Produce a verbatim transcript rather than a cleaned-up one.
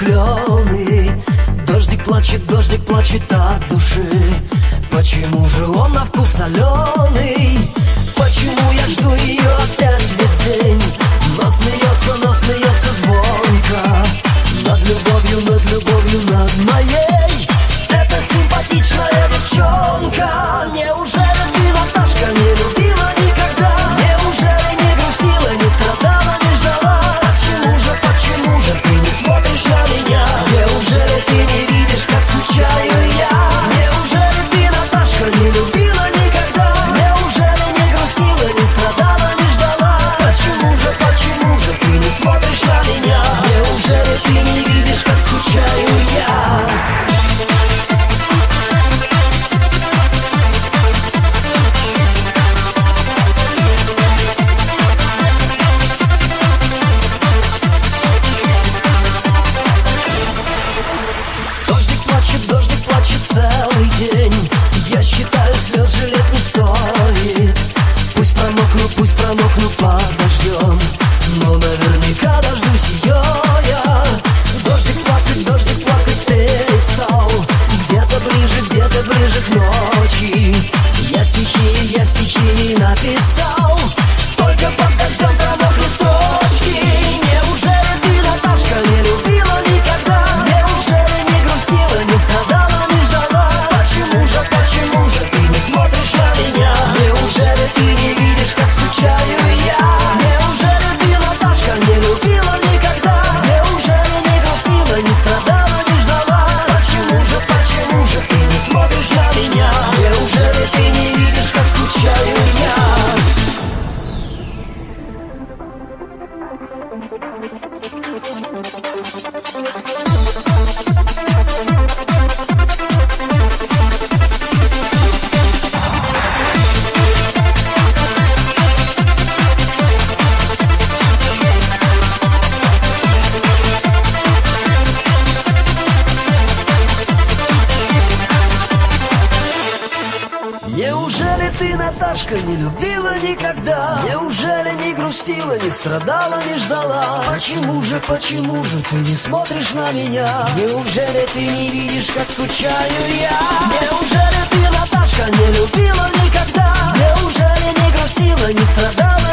зеленый. Дождик плачет, дождик плачет от души. Почему же он на вкус соленый? Почему я жду ее опять весь день? Но смеется, но смеется звонко над любовью, над любовью, над моей. Это симпатичная девчонка. Неужели ты, Наташка, не любила никогда? Неужели не грустила, не страдала, не ждала? Почему же, почему же ты не смотришь на меня? Неужели ты не видишь, как скучаю я? Неужели ты, Наташка, не любила никогда? Неужели не грустила, не страдала, не ждала? Почему же, почему же ты не смотришь на меня? Неужели ты не видишь, как скучаю я? Дождик плачет целый день. Я считаю, слез жалеть не стоит. Пусть промокну, пусть промокну под дождем, но наверняка дождусь ее я. Дождик плакать, дождик плакать перестал. Где-то ближе, где-то ближе к ночи я стихи, я стихи написал. Только под дождем промокли строчки. Неужели ты, Наташка, не любила никогда? Неужели не грустила, не страдала, не ждала? Почему же, почему же ты не смотришь на меня? Неужели ты не видишь, как скучаю я? Неужели ты, Наташка, не любила никогда? Неужели не грустила, не страдала, не ждала? Почему же, почему же ты не смотришь на меня? Неужели ты не видишь, как скучаю я? Неужели ты, Наташка, не любила никогда? Неужели не грустила, не страдала, не ждала? Почему же, почему же ты не смотришь на меня? Неужели ты не видишь, как скучаю я? Неужели ты, Наташка, не любила никогда? Неужели не грустила, не страдала?